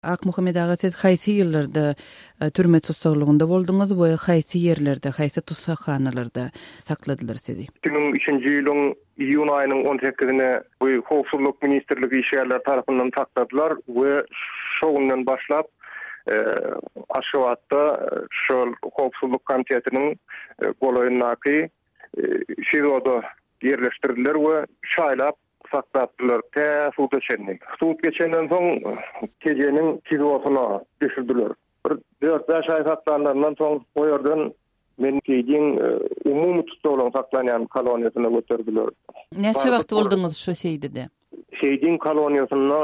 Ak Muhammed ağa siz haýsy ýyllarda türme tutsaglygyna boldunuz we haýsy ýerlerde, haýsy tutsakhanalarda sakladylar sizi? 2003-nji ýylyň iyun aýynyň 18-ine bu Howpsuzlyk Ministrligi işgärler tarapyndan sakladylar we şoňundan başlap Aşgabatda şol Howpsuzlyk komitetiniň golaýyndaky şeýlerde yerleşdirdiler we şaýlap sakladylar. Suud geçenden soň geceniň kilosyna düşürdiler. 4-5 ay saklanandan soň o ýerden men keýdiň umumy tutulgy saklanýan koloniýasyna götürdiler. Näçe wagt boldunuz şu şeýdede? Şeýdiň koloniýasyna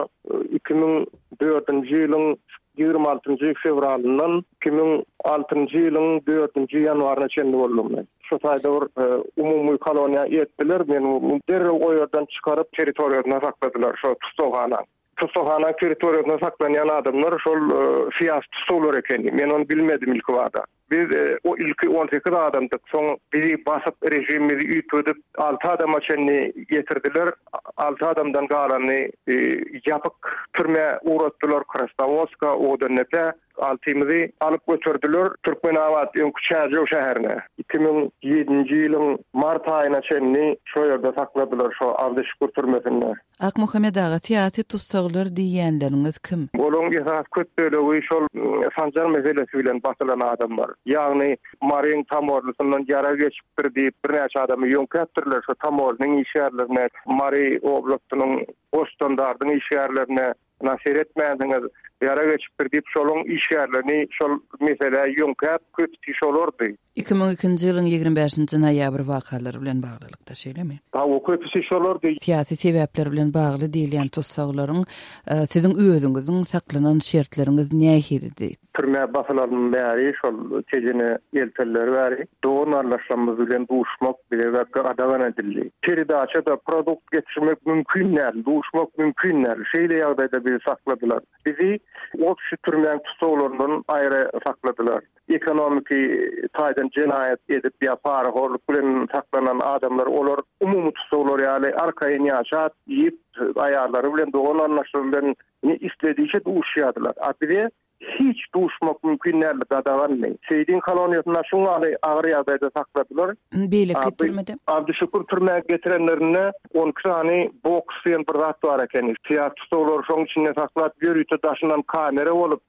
2004-nji ýylyň 26-njy fevralyndan 2006-njy ýylyň 4-nji ýanwaryna çenli boldum men. Şu taýda umumy koloniýa etdiler, men derre o ýerden çykaryp territoriýasyna sakladylar şu tutsagana. Tutsagana territoriýasyna saklanýan adamlar şol fiýas tutulur ekeni. Men onu bilmedim ilki wagda. Biz o ilki 18 adamdyk. Soň bizi basyp rejimimizi üýtüdip 6 adama çenli getirdiler. 6 adamdan galany ýapyk türme uğratdylar Krasnovodska, Odenepä. 6-ymyzy alyp götürdüler Türkmenabad Öňküçäjöw şäherine. 2007-nji ýylyň mart aýyna çenli şo ýerde sakladylar şo Abdüşkür türmesinde. Ak Muhammed ağa tiýatry tutsaglar diýenleriniz kim? Olaň esas köpdölegi şol sanjar meselesi bilen basylan adamlar. Ýagny Maryň Tamorlysyndan ýara geçip bir näçe adamy ýöňkäpdirler şo Tamorlyň işgärlerine, Mary oblastynyň Bostandardyň işgärlerine nasir etmädiňiz. Ýara geçip bir şolun işgärlerini şol mesele ýöňkäp köpti şolordy. 2002-nji ýylyň 25-nji noýabr wakalary bilen baglykda şeýlemi? O köpti şolordy. Siýasy sebäpler bilen bagly diýilýän tutsaglaryň siziň özüňiziň saklanan şertleriniz nähirdi? Türme basylaryň bäri şol tejini elteler bäri. Doğun arlaşmamyz bilen duşmak bile adagan edildi. Teride da produkt getirmek mümkün näl, duşmak mümkün näl. Şeýle ýagdaýda bizi sakladylar. Bizi o kişi türmen tutsaglaryndan aýry sakladylar. Ekonomiki taýdan jenaýat edip ýapar, horluk bilen saklanan adamlar olar umumy tutsaglar ýaly arkaýyn ýaşat ýyp aýarlary bilen doğun arlaşmalaryndan istediýse duşýadylar. Bize hiç duşmak mümkün näl gadaganly. Şeýdiň koloniýasyna şuňaly agyr ýagdaýda sakladylar. Beýle getirmedi. Abdüşkür türmäge getirenlerine 10 sany boks diýen bir zat bar eken. Fiýat tutulur şoň içinde saklap ýörüýte daşynan kamera bolup,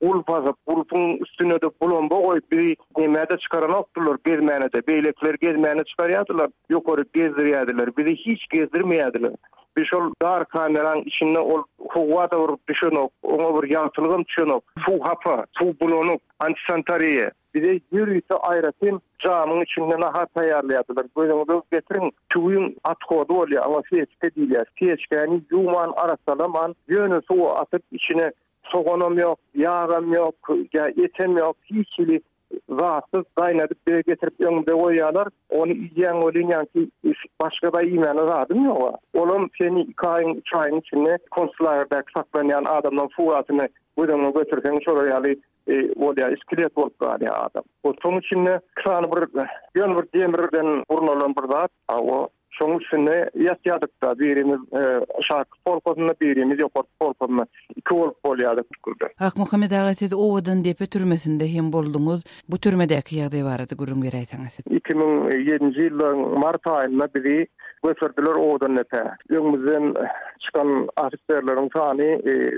ulpyň üstüne de bulomba goýup bir näme çykaran okdylar, gezmäne de beýlekler gezmäne çykarýardylar, ýokary gezdirýärdiler. Bizi hiç gezdirmeýärdiler. Bir şol dar kameran içinde ol howada düşenok, oňa bir ýagtylygym düşenok, su hapa, su bulonuk, antisantariýa. Bize ýürüýte aýratyn jamyň içinden ahat taýýarlaýardylar. Gözüňizi getirin, suwuň atkody bolýar, ama seçke diýilýär. Seçkeni ýuman arasalaman ýöne suw atyp içine soğanam ýok, ýağam ýok, etem ýok, hiç rahatsız kaynadıp bir getirip önünde koyarlar. Onu yiyen olunyan ki başka da yemeğine rahatım yok. Oğlum seni 2 ayın 3 ayın içinde konsularda saklayan adamdan fuatını buradan götürürken şuraya oraya iskelet olup kalıyor adam. O son içinde kısanı bir demirden burun bir zat. O şoň üstüne ýatýardykda birimiz şark polkosyna birimiz ýokary polkosyna 2 bolup bolýardyk. Ak Muhammed ağa siz Owadan depe türmesinde hem boldunuz. Bu türmedeki ýagdaý barady gurrun beräýsäňiz. 2007-nji ýylyň mart aýynda bizi götürdiler Owadan depe. Ýöňümizden çykan ofisierleriň sany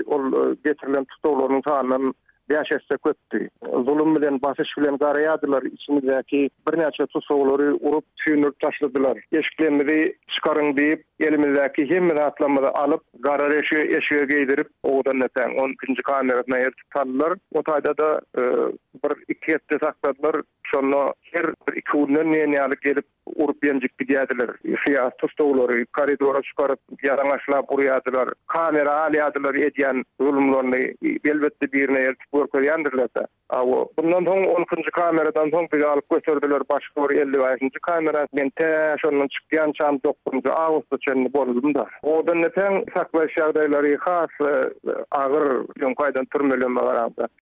ol getirilen tutularyň sanynyň ýaşaşsa köpdi. Zulüm bilen basyş bilen garaýadylar. İçimizdäki bir näçe tutsagulary urup tüýnüp taşladylar. Eşiklerimizi çykaryn diýip elimizdäki hemme atlamady alyp gara eşiğe geydirip oňdan näten 10-njy kamerasyna ýertipdiler. O taýda da bir 2 ýette sakladylar. Şonu her 2 günden näme gelip urup ýenjik gidýärdiler. Fiýat tutsagulary koridora çykaryp ýaraňaşlap urýardylar. Kamera alýardylar edýän zulümlerini elbetde birine ýertip görkezýändirler. Bundan soň 10-njy kameradan soň bizi alyp götürdüler başga bir 50-njy kamera. Men şondan çykýan çam 9-njy awgustda çenli boldum da. Odan näten saklaş ýagdaýlary has agyr ýöňkaýdan türmelenme barada.